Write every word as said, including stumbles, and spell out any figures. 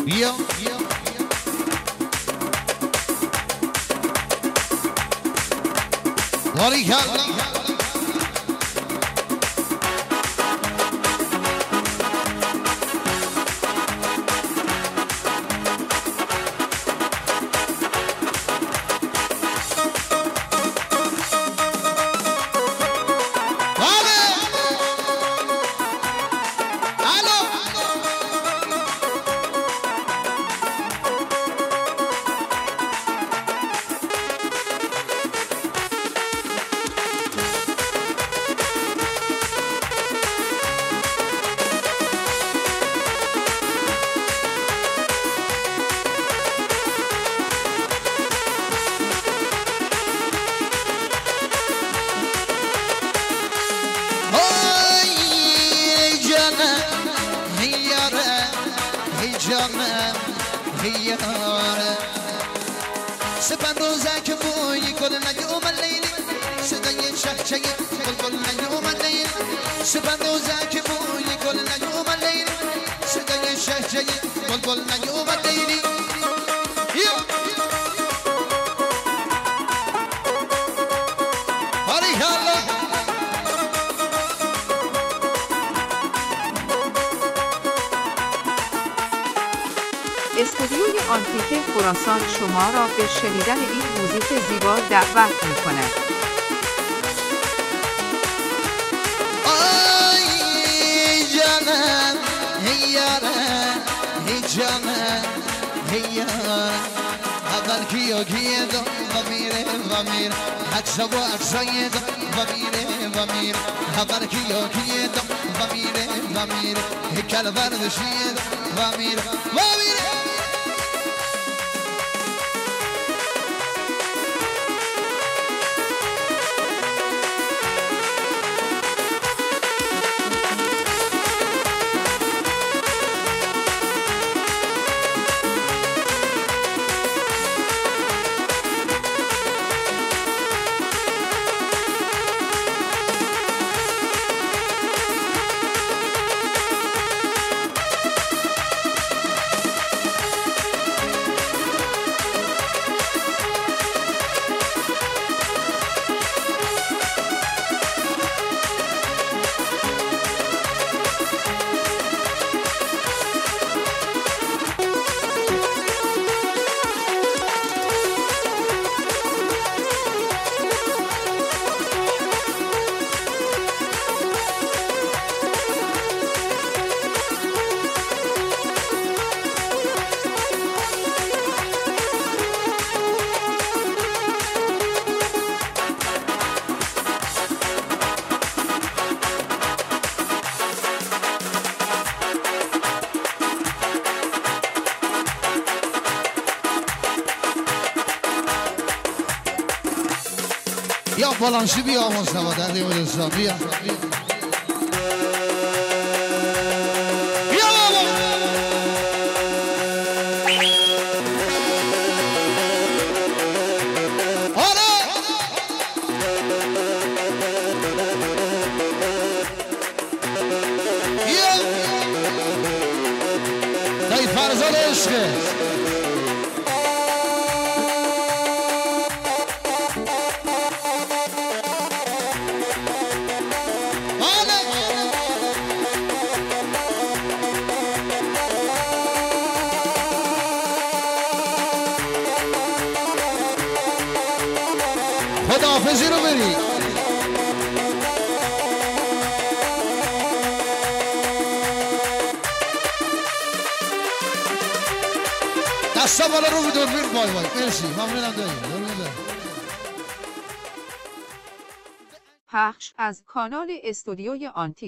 بیا باری کلا سپن روزک بوی گل نیوم لیلی صدای شهچه گل نیوم لیلی سپن روزک بوی گل نیوم لیلی صدای شهچه گل نیوم لیلی باری کلا استودیوی آنتیک خراسان شما را به شنیدن این موزیک زیبا دعوت می‌کند. آی جانم ای یارم ای جانم ای یارم اول کیو کیه دو و میره و میره عکس و عکسای دو و میره و میره اول کیو کیه دو و میره و میره هیکل وردشیه دو و میره و میره یا بالانشی بیا مصطفی در دیو دوستان بیا بیا بابا آره بیا دایی فرزاد عشقه خداحافظی رو بری دستا بالا رو به دوربین بای بای مرسی ممنونم دایی پخش از کانال استودیوی آنتیک